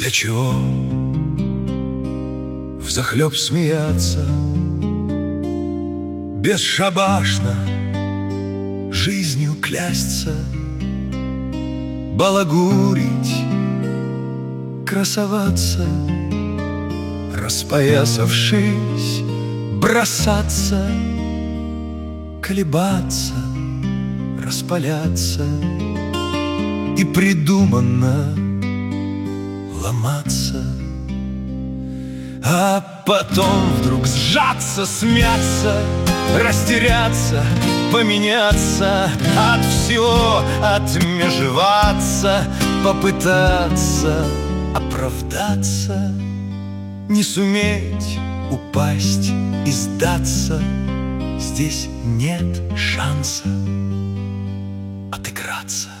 Для чего взахлеб смеяться, бесшабашно жизнью клясться, балагурить, красоваться, распоясавшись, бросаться, колебаться, распаляться и придуманно ломаться, а потом вдруг сжаться, смяться, растеряться, поменяться, от всего отмежеваться, попытаться оправдаться, не суметь упасть и сдаться. Здесь нет шанса отыграться.